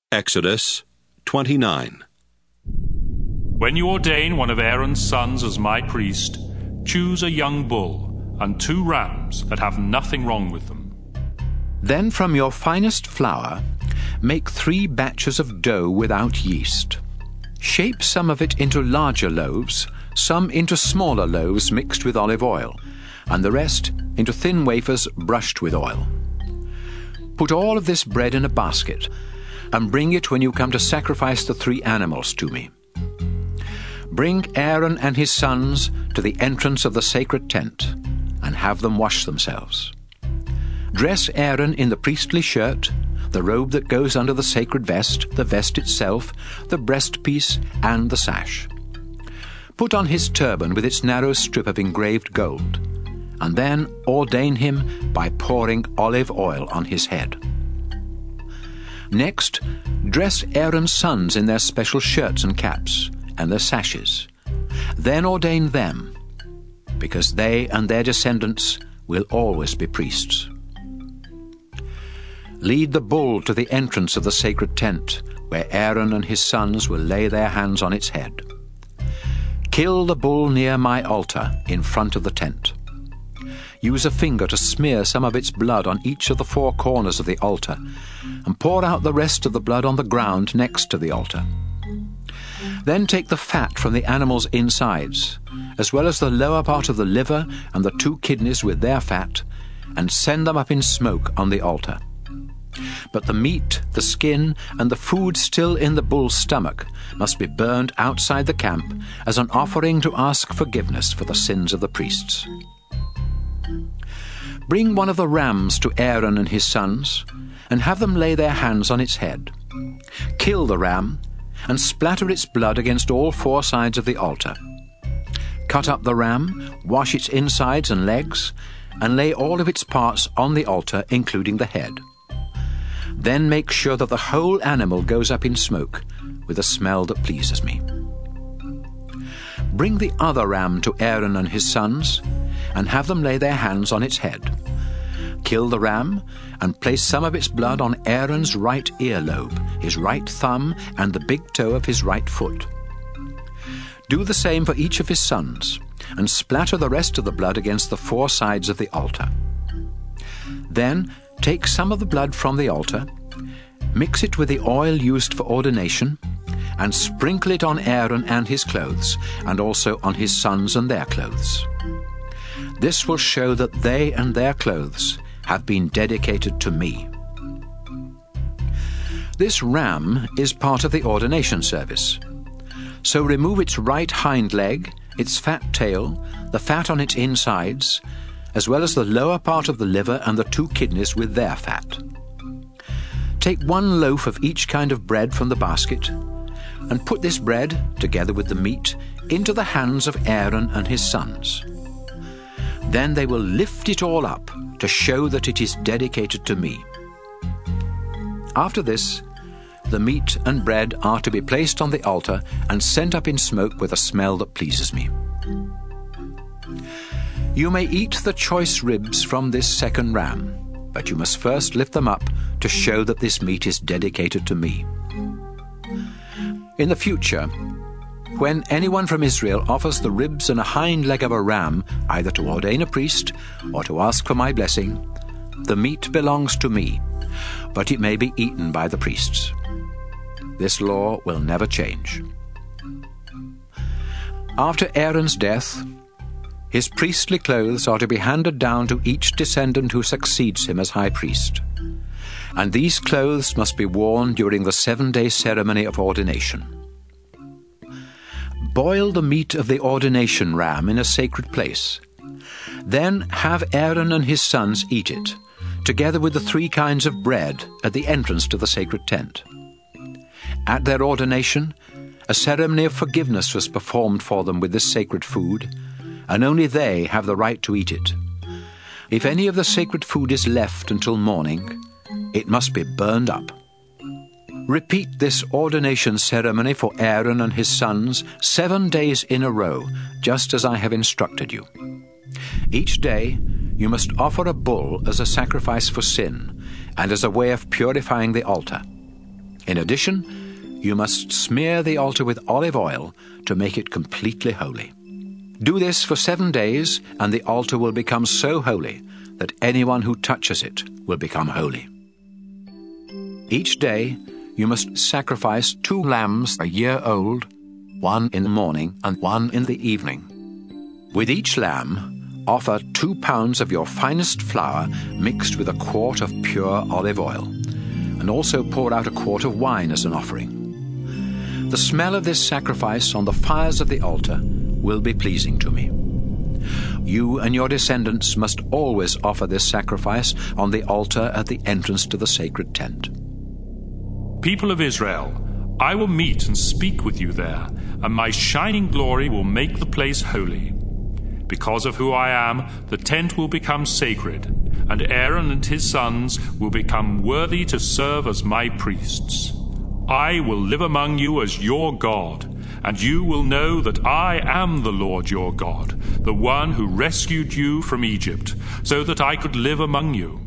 Exodus 29. When you ordain one of Aaron's sons as my priest, choose a young bull and 2 rams that have nothing wrong with them. Then from your finest flour, make 3 batches of dough without yeast. Shape some of it into larger loaves, some into smaller loaves mixed with olive oil, and the rest into thin wafers brushed with oil. Put all of this bread in a basket, and bring it when you come to sacrifice the 3 animals to me. Bring Aaron and his sons to the entrance of the sacred tent, and have them wash themselves. Dress Aaron in the priestly shirt, the robe that goes under the sacred vest, the vest itself, the breastpiece, and the sash. Put on his turban with its narrow strip of engraved gold, and then ordain him by pouring olive oil on his head. Next, dress Aaron's sons in their special shirts and caps, and their sashes. Then ordain them, because they and their descendants will always be priests. Lead the bull to the entrance of the sacred tent, where Aaron and his sons will lay their hands on its head. Kill the bull near my altar, in front of the tent. Use a finger to smear some of its blood on each of the 4 corners of the altar, and pour out the rest of the blood on the ground next to the altar. Then take the fat from the animal's insides, as well as the lower part of the liver and the 2 kidneys with their fat, and send them up in smoke on the altar. But the meat, the skin, and the food still in the bull's stomach must be burned outside the camp as an offering to ask forgiveness for the sins of the priests. Bring one of the rams to Aaron and his sons, and have them lay their hands on its head. Kill the ram, and splatter its blood against all 4 sides of the altar. Cut up the ram, wash its insides and legs, and lay all of its parts on the altar, including the head. Then make sure that the whole animal goes up in smoke, with a smell that pleases me. Bring the other ram to Aaron and his sons, and have them lay their hands on its head. Kill the ram, and place some of its blood on Aaron's right earlobe, his right thumb, and the big toe of his right foot. Do the same for each of his sons, and splatter the rest of the blood against the 4 sides of the altar. Then take some of the blood from the altar, mix it with the oil used for ordination, and sprinkle it on Aaron and his clothes, and also on his sons and their clothes. This will show that they and their clothes have been dedicated to me. This ram is part of the ordination service. So remove its right hind leg, its fat tail, the fat on its insides, as well as the lower part of the liver and the 2 kidneys with their fat. Take 1 loaf of each kind of bread from the basket, and put this bread, together with the meat, into the hands of Aaron and his sons. Then they will lift it all up to show that it is dedicated to me. After this, the meat and bread are to be placed on the altar and sent up in smoke with a smell that pleases me. You may eat the choice ribs from this second ram, but you must first lift them up to show that this meat is dedicated to me. In the future, when anyone from Israel offers the ribs and a hind leg of a ram, either to ordain a priest or to ask for my blessing, the meat belongs to me, but it may be eaten by the priests. This law will never change. After Aaron's death, his priestly clothes are to be handed down to each descendant who succeeds him as high priest, and these clothes must be worn during the 7-day ceremony of ordination. Boil the meat of the ordination ram in a sacred place. Then have Aaron and his sons eat it, together with the 3 kinds of bread at the entrance to the sacred tent. At their ordination, a ceremony of forgiveness was performed for them with this sacred food, and only they have the right to eat it. If any of the sacred food is left until morning, it must be burned up. Repeat this ordination ceremony for Aaron and his sons 7 days in a row, just as I have instructed you. Each day you must offer a bull as a sacrifice for sin and as a way of purifying the altar. In addition, you must smear the altar with olive oil to make it completely holy. Do this for 7 days, and the altar will become so holy that anyone who touches it will become holy. Each day you must sacrifice 2 lambs a year old, 1 in the morning and 1 in the evening. With each lamb, offer 2 pounds of your finest flour mixed with a quart of pure olive oil, and also pour out a quart of wine as an offering. The smell of this sacrifice on the fires of the altar will be pleasing to me. You and your descendants must always offer this sacrifice on the altar at the entrance to the sacred tent. People of Israel, I will meet and speak with you there, and my shining glory will make the place holy. Because of who I am, the tent will become sacred, and Aaron and his sons will become worthy to serve as my priests. I will live among you as your God, and you will know that I am the Lord your God, the one who rescued you from Egypt, so that I could live among you.